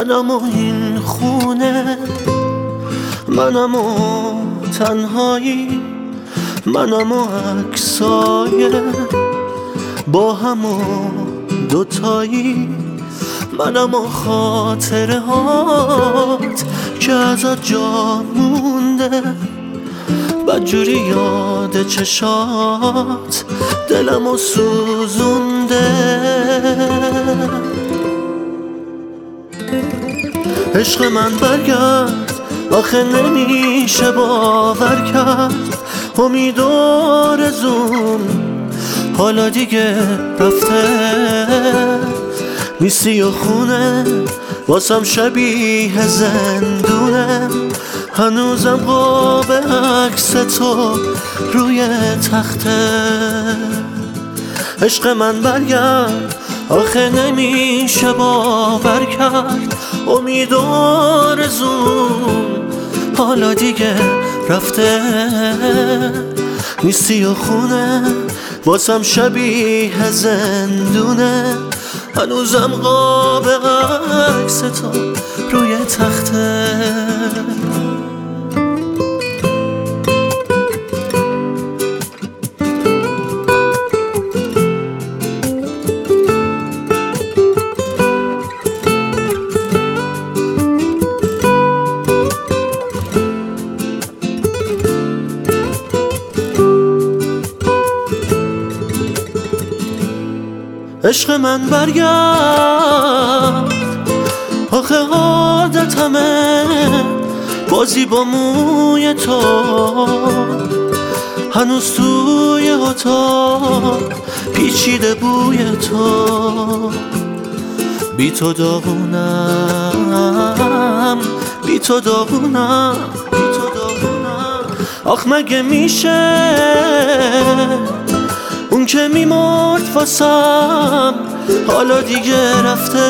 منم و این خونه، منم و تنهایی، منم و عکسای با هم و دوتایی، منم و خاطره هات که ازت جا مونده، بدجوری یاد چشات دلمو سوزونده. عشق من برگرد، آخه نمیشه باور کرد، امید و آرزوم حالا دیگه رفته، نیستی و خونه واسم شبیه زندونه، هنوزم قاب عکس تو روی تخته. عشق من برگرد، آخه نمیشه باور کرد، امید و آرزوم حالا دیگه رفته، نیستی و خونه واسم شبیه زندونه، هنوزم قاب عکس تو روی تخته. عشق من برگرد، آخه عادتمه بازی با موی تو، هنوز توی اتاق پیچیده بوی تو، بی تو داغونم، بی تو داغونم، بی تو داغونم. آخ مگه میشه اون که میمرد واسم حالا دیگه رفته،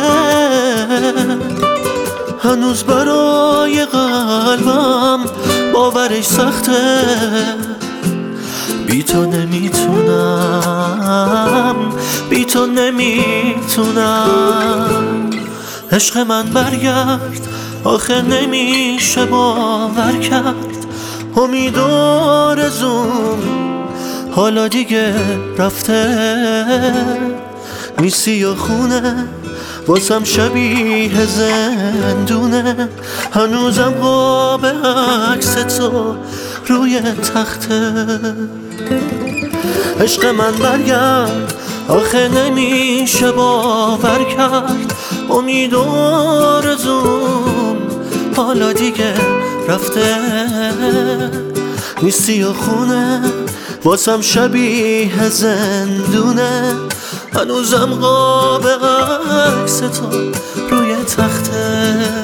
هنوز برای قلبم باورش سخته، بی تو نمیتونم، بی تو نمیتونم. عشق من برگرد، آخه نمیشه باور کرد، امید و آرزوم حالا دیگه رفته، نیستی و خونه واسم شبیه زندونه، هنوزم قاب عکس تو روی تخته. عشق من برگرد، آخه نمیشه باور کرد، امید و آرزوم حالا دیگه رفته، نیستی و خونه واسم شبیه زندونه، هنوزم قاب عکس تو روی تخته.